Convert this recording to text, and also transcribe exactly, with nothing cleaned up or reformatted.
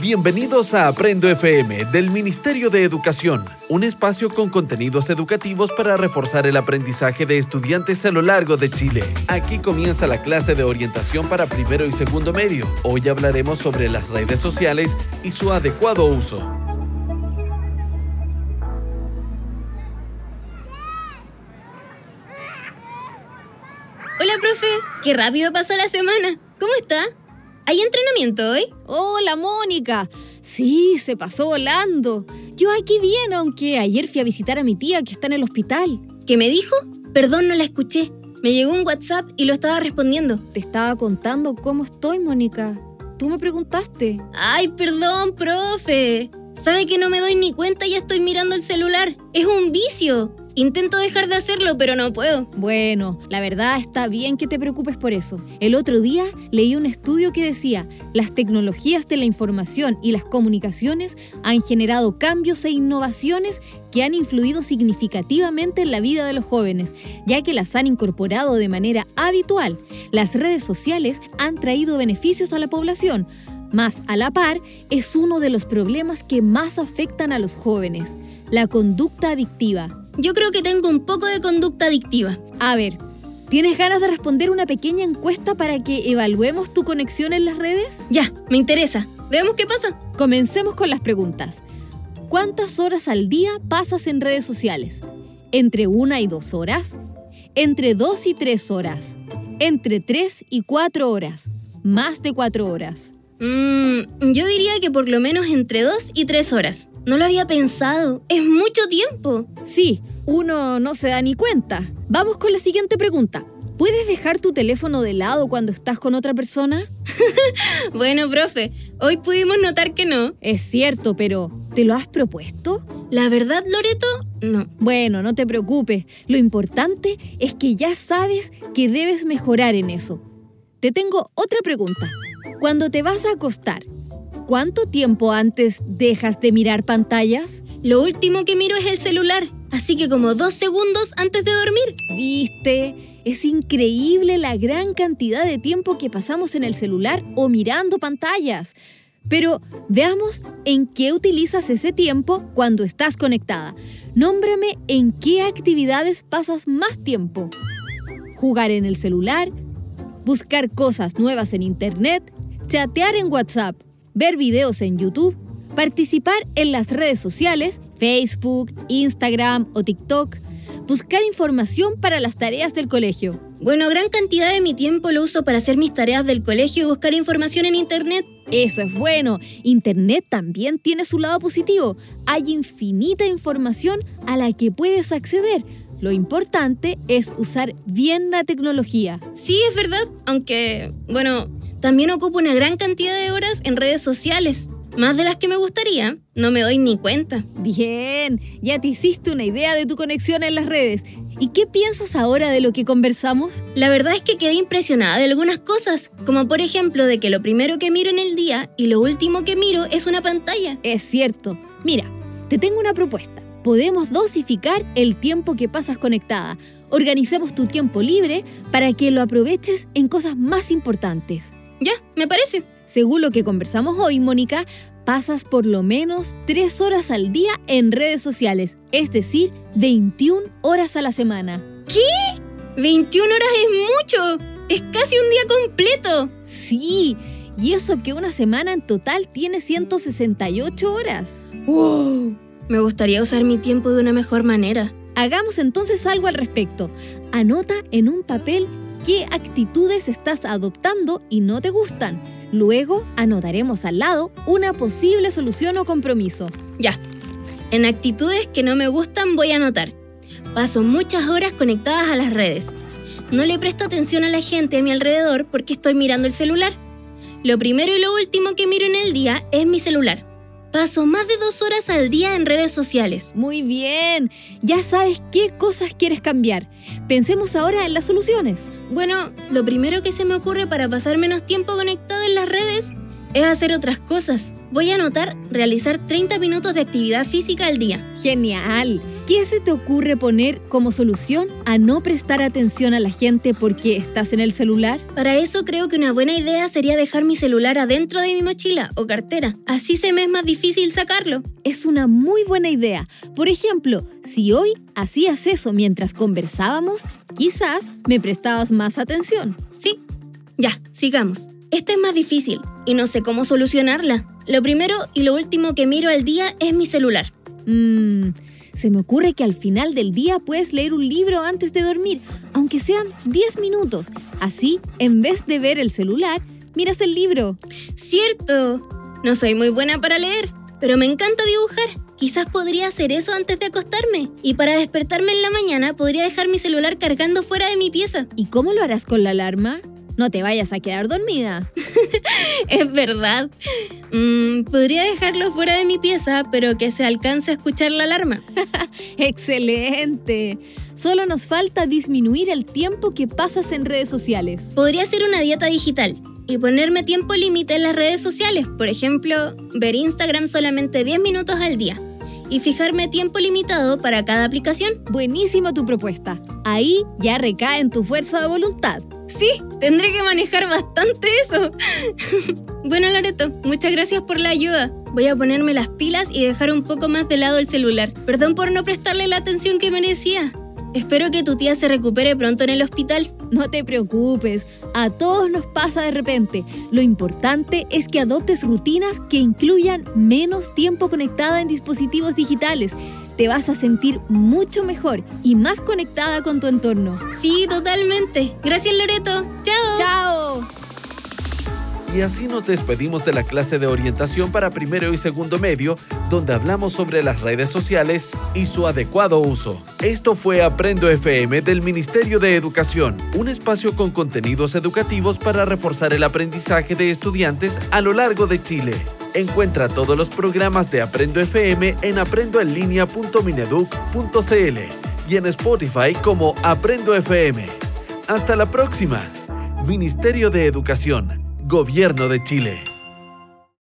Bienvenidos a Aprendo F M del Ministerio de Educación, un espacio con contenidos educativos para reforzar el aprendizaje de estudiantes a lo largo de Chile. Aquí comienza la clase de orientación para primero y segundo medio. Hoy hablaremos sobre las redes sociales y su adecuado uso. Hola, profe. Qué rápido pasó la semana. ¿Cómo está? ¿Hay entrenamiento hoy? Hola, Mónica. Sí, se pasó volando. Yo aquí bien, aunque ayer fui a visitar a mi tía que está en el hospital. ¿Qué me dijo? Perdón, no la escuché. Me llegó un WhatsApp y lo estaba respondiendo. Te estaba contando cómo estoy, Mónica. Tú me preguntaste. Ay, perdón, profe. ¿Sabe que no me doy ni cuenta y ya estoy mirando el celular? Es un vicio. Intento dejar de hacerlo, pero no puedo. Bueno, la verdad está bien que te preocupes por eso. El otro día leí un estudio que decía: las tecnologías de la información y las comunicaciones han generado cambios e innovaciones que han influido significativamente en la vida de los jóvenes, ya que las han incorporado de manera habitual. Las redes sociales han traído beneficios a la población, mas a la par es uno de los problemas que más afectan a los jóvenes: la conducta adictiva. Yo creo que tengo un poco de conducta adictiva. A ver, ¿tienes ganas de responder una pequeña encuesta para que evaluemos tu conexión en las redes? Ya, me interesa. Veamos qué pasa. Comencemos con las preguntas. ¿Cuántas horas al día pasas en redes sociales? ¿Entre una y dos horas? ¿Entre dos y tres horas? ¿Entre tres y cuatro horas? ¿Más de cuatro horas? Mmm, yo diría que por lo menos entre dos y tres horas. No lo había pensado. Es mucho tiempo. Sí, uno no se da ni cuenta. Vamos con la siguiente pregunta. ¿Puedes dejar tu teléfono de lado cuando estás con otra persona? Bueno, profe, hoy pudimos notar que no. Es cierto, pero ¿te lo has propuesto? La verdad, Loreto, no. Bueno, no te preocupes. Lo importante es que ya sabes que debes mejorar en eso. Te tengo otra pregunta. Cuando te vas a acostar, ¿cuánto tiempo antes dejas de mirar pantallas? Lo último que miro es el celular, así que como dos segundos antes de dormir. ¿Viste? Es increíble la gran cantidad de tiempo que pasamos en el celular o mirando pantallas. Pero veamos en qué utilizas ese tiempo cuando estás conectada. Nómbrame en qué actividades pasas más tiempo. ¿Jugar en el celular? ¿Buscar cosas nuevas en internet? ¿Chatear en WhatsApp? ¿Ver videos en YouTube? ¿Participar en las redes sociales, Facebook, Instagram o TikTok? ¿Buscar información para las tareas del colegio? Bueno, gran cantidad de mi tiempo lo uso para hacer mis tareas del colegio y buscar información en internet. Eso es bueno. Internet también tiene su lado positivo. Hay infinita información a la que puedes acceder. Lo importante es usar bien la tecnología. Sí, es verdad, aunque, bueno, también ocupo una gran cantidad de horas en redes sociales. Más de las que me gustaría, no me doy ni cuenta. Bien, ya te hiciste una idea de tu conexión en las redes. ¿Y qué piensas ahora de lo que conversamos? La verdad es que quedé impresionada de algunas cosas, como por ejemplo de que lo primero que miro en el día y lo último que miro es una pantalla. Es cierto. Mira, te tengo una propuesta. Podemos dosificar el tiempo que pasas conectada. Organicemos tu tiempo libre para que lo aproveches en cosas más importantes. Ya, me parece. Según lo que conversamos hoy, Mónica, pasas por lo menos tres horas al día en redes sociales, es decir, veintiuna horas a la semana. ¿Qué? ¿veintiuna horas es mucho? Es casi un día completo. Sí, y eso que una semana en total tiene ciento sesenta y ocho horas. ¡Wow! Me gustaría usar mi tiempo de una mejor manera. Hagamos entonces algo al respecto. Anota en un papel qué actitudes estás adoptando y no te gustan. Luego anotaremos al lado una posible solución o compromiso. Ya. En actitudes que no me gustan voy a anotar: paso muchas horas conectadas a las redes. No le presto atención a la gente a mi alrededor porque estoy mirando el celular. Lo primero y lo último que miro en el día es mi celular. Paso más de dos horas al día en redes sociales. Muy bien, ya sabes qué cosas quieres cambiar. Pensemos ahora en las soluciones. Bueno, lo primero que se me ocurre para pasar menos tiempo conectado en las redes es hacer otras cosas. Voy a anotar realizar treinta minutos de actividad física al día. Genial. ¿Qué se te ocurre poner como solución a no prestar atención a la gente porque estás en el celular? Para eso creo que una buena idea sería dejar mi celular adentro de mi mochila o cartera. Así se me es más difícil sacarlo. Es una muy buena idea. Por ejemplo, si hoy hacías eso mientras conversábamos, quizás me prestabas más atención. Sí. Ya, sigamos. Esta es más difícil y no sé cómo solucionarla. Lo primero y lo último que miro al día es mi celular. Mmm... Se me ocurre que al final del día puedes leer un libro antes de dormir, aunque sean diez minutos. Así, en vez de ver el celular, miras el libro. ¡Cierto! No soy muy buena para leer, pero me encanta dibujar. Quizás podría hacer eso antes de acostarme. Y para despertarme en la mañana, podría dejar mi celular cargando fuera de mi pieza. ¿Y cómo lo harás con la alarma? No te vayas a quedar dormida. Es verdad. Mm, podría dejarlo fuera de mi pieza, pero que se alcance a escuchar la alarma. ¡Excelente! Solo nos falta disminuir el tiempo que pasas en redes sociales. Podría hacer una dieta digital y ponerme tiempo límite en las redes sociales. Por ejemplo, ver Instagram solamente diez minutos al día. Y fijarme tiempo limitado para cada aplicación. Buenísima tu propuesta. Ahí ya recae en tu fuerza de voluntad. Sí, tendré que manejar bastante eso. Bueno, Loreto, muchas gracias por la ayuda. Voy a ponerme las pilas y dejar un poco más de lado el celular. Perdón por no prestarle la atención que merecía. Espero que tu tía se recupere pronto en el hospital. No te preocupes, a todos nos pasa de repente. Lo importante es que adoptes rutinas que incluyan menos tiempo conectada en dispositivos digitales. Te vas a sentir mucho mejor y más conectada con tu entorno. Sí, totalmente. Gracias, Loreto. ¡Chao! ¡Chao! Y así nos despedimos de la clase de orientación para primero y segundo medio, donde hablamos sobre las redes sociales y su adecuado uso. Esto fue Aprendo F M del Ministerio de Educación, un espacio con contenidos educativos para reforzar el aprendizaje de estudiantes a lo largo de Chile. Encuentra todos los programas de Aprendo F M en aprendo en línea punto mineduc punto c l y en Spotify como Aprendo F M. Hasta la próxima. Ministerio de Educación, Gobierno de Chile.